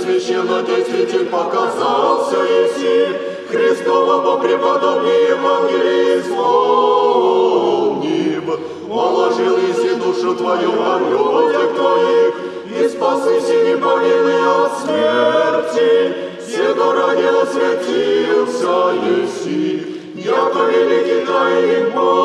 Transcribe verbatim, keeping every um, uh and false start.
священнодействитель показался еси, Христова по преподобии Евангелии исполнив, положил еси душу твою во людях твоих, и спасыси неповинные от смерти, сего ради освятился еси, яко великий тайник Бог.